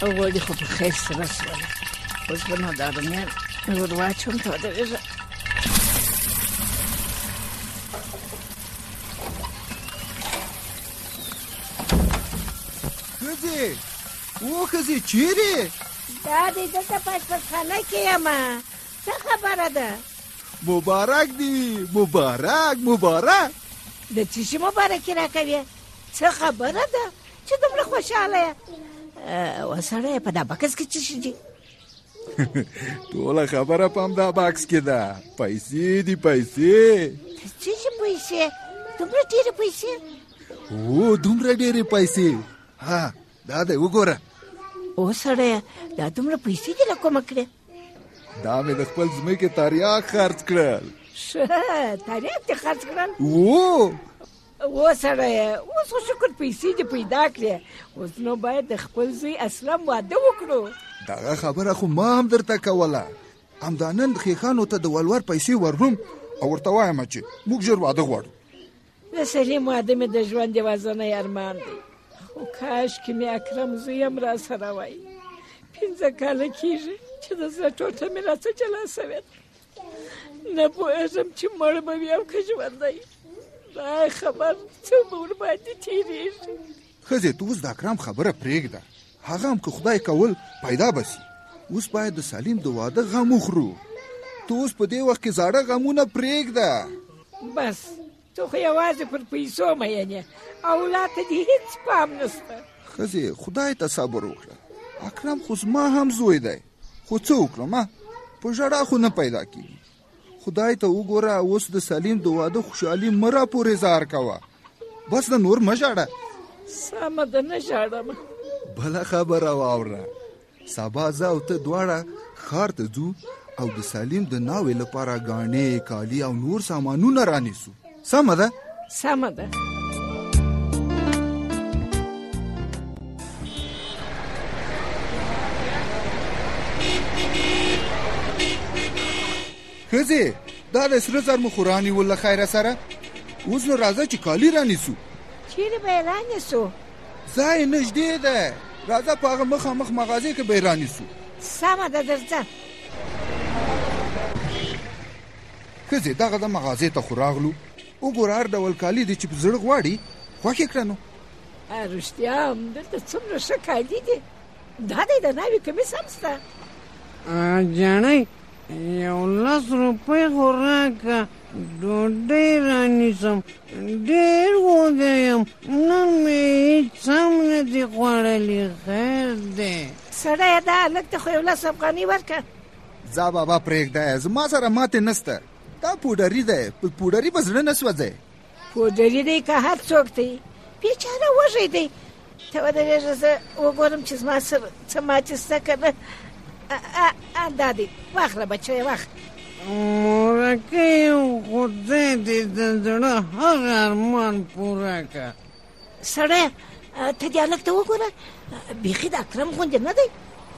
غوړي خو په خیر سره شول. اوس به نو دا رومیان ور واچوم ته ودرېږه. ښځې ښځې چیرې؟ دا دی دلته په اشپزخانه کې یم. څه خبره ده؟ مبارک دی، مبارک. د څه شي مبارکي راکوې؟ څه خبره ده چې دومره خوشحاله یې؟ وسړی په دا بکس کې څه شي دي؟ ټوله خبره په همدا بکس کې ده. پیسې دي، پیسې. څه شي پیسې؟ دومره ډېرې پیسې؟ او دومره ډېرې پیسې. ها دا دی وګوره. وسړی دا دومره پیسې دې له کومه کړې؟ دا مې د خپل ځمکې تریاک خرڅ کړل. ښه تریاک دې خرڅ کړل؟ وسړی اوس خو شکر پیسې دې پیدا کړې. اوس نو باید د خپل زوی اسلم واده وکړو. دغه خبره خو ما هم درته کوله. همدا نن خیخانو ته د ولور پیسې ورنوم او ورته وایم چې موږ ژر واده غواړو. د سلیم واده مې د ژوند یوازینی ارمان دی. خو کاشکې مې اکرم زوی هم را سره وای. 15 کاله کېږي چې د زړه ټوټه مې راڅه جلا سوې ده. نه پوهېږم چې مړ به وي او که ژوندی. دا خبر څه به ورباندې تېرېږي. ښځې ته اوس د اکرم خبره پرېږده. هغه هم که خدای کول پیدا به سي. اوس باید د سلیم د واده غم وخورو. ته اوس په دې وخت کې زاړه غمونه پرېږده. بس ته خو یوازې پر پیسو مین یې. اولاد ته دې هېڅ پام نشته. ښځې خدای ته صبر وکړه. اکرم خو زما هم زوی دی. خو څه وکړم په ژړا خو نه پیدا کېږي. خدای ته وګوره. اوس د سلیم د واده خوشحالي مه راپورې زار کوه. بس د نور مه ژاړه. سمه ده نه ژاړم. بله خبره واوره. سبا زه او ته دواړه ښار ته ځو او د سلیم د ناوې لپاره ګاڼې، کالي او نور سامانونه رانیسو. سمه ده؟ سمه ده. ښځې دا د سره زر مو خو رانیول له خیره سره. اوس نو راځه چې کالي رانیسو. چیرې به یې رانیسو؟ ځای نږدې ده. راځه په هغه مخامخ مغازې کې به یې رانیسو. سمه ده درځه. ښځې دغه د مغازې ته خو راغلو. وګوره هر ډول کالي دي چې په زړه غواړي خوښ یې کړه. نو رښتیا هم دلته څومره ښه کالي دي. دا دی د ناوې کمیس هم شته. جانۍ 10 روپۍ خو راکړه. ډوډۍ رانیسم. ډېر وږی یم. نن مې هېڅ هم نه دي خوړلي. خیر دی. سړیه دا هلک ته خو 11 افغانۍ ورکړه. ځه بابا پرېږده. زما سره ماتې نسته. دا پوډري دی. په پوډري به زړه نه سوځئ. پوډري دی که هر څوک دی. بیچاره وږی دی. ته ودرېږه زه وګورم چې زما سره څه ماتې شته که نه. دا دی واخله بچیه واخله. مورکۍ خدای دې د زړه هغه ارمان پوره کړه. سړی ته دې هلک ته وګوره. بیخي د اکرم غوندې نه دی.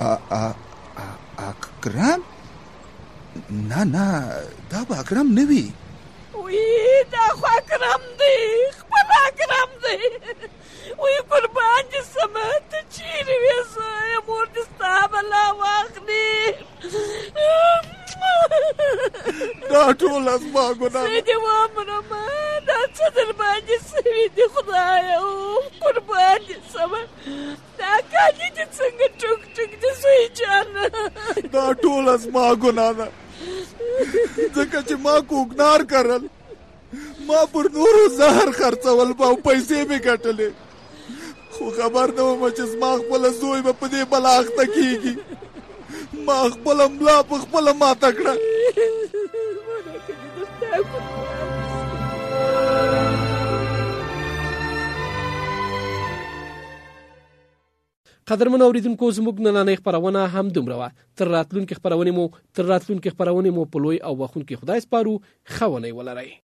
اکرم؟ نه دا به اکرم نه وي. وی دا خو اکرم دی. خپل اکرم دی. وی قربان دې سمه ته چیرې وې؟ زه مور دې ستا بلا واخلي. دا ټوله زما ګناه. زه دې ومرمه. دا څه در باندې سوي دي خدایه. قربان دې سمه. دا کالي دې څنګه ټوک ټوک دي زوی جانه. دا ټوله زما ګناه ده. ځکه چې ما کوګنار کرل. ما پر نورو زهر خرڅول او پیسې مې ګټلې. خو خبر نه وم چې زما خپله زوی به په دې بلا اخته کېږي. ما خپله ملا په خپله ماته کړه. قدرمن اوریدونکو زموږ نننۍ خپرونه هم دومره وه. تر راتلونکې خپرونې مو په لوی او بخښونکي خدای سپارو. ښه ونې ولرئ.